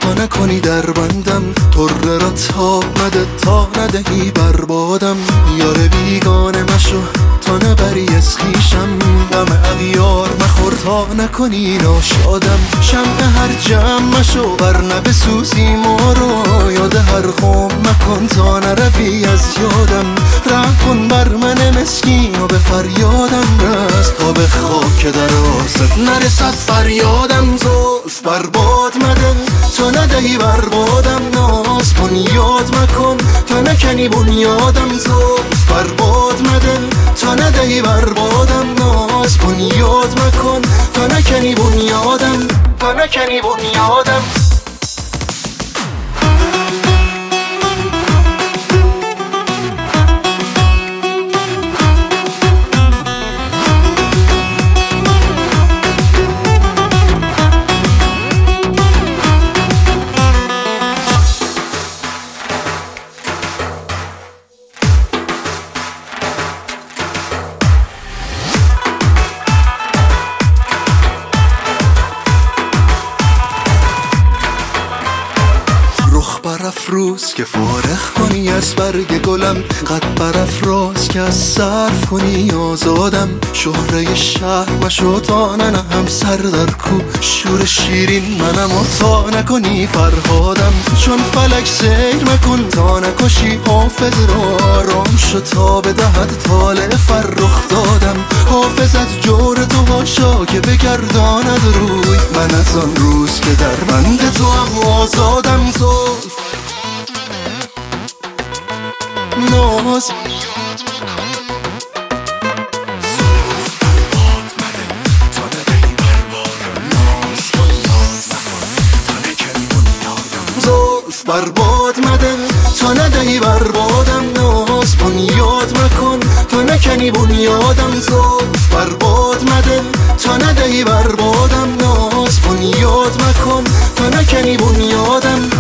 تا نکنی در بندم، طره را تاب مده تا ندهی بربادم. یار بیگانه مشو تا نبری از خویشم، غم اغیار مخور تا نکنی ناشادم. شمع هر جمع مشو ورنه بسوزی ما رو، یاد هر خم مکن تا نروی از یادم. رحم کن بر من مسکین و به فریادم رس، تا به خاک در آست نرسد فریادم. زلف برباد مده تا ندهی بربادم، ناز بنیاد مکن تا نکنی بنیادم. زلف برباد مده تا ندهی بربادم، ناز بنیاد مکن تا نکنی بنیادم، تا نکنی بنیادم. برافروز که فارغ کنی از برگ گلم، قد برافراز که از صرف کنی آزادم. شهره شهر مشو تا ننهم سر در کو، شور شیرین منم و تا نکنی فرهادم. چون فلک سیر مکن تا نکشی حافظ را، آرام شو تا بدهد طالع فرخ دادم. حافظ از جور تو هاشا که بگرداند روی، من از آن روز که در بند تو هم آزادم. زلف ناز برباد مده تا ندهی بربادم، ناز بنیاد مکن تا نکنی بنیادم. زلف برباد مده تا ندهی بربادم، ناز بنیاد مکن تا نکنی بنیادم.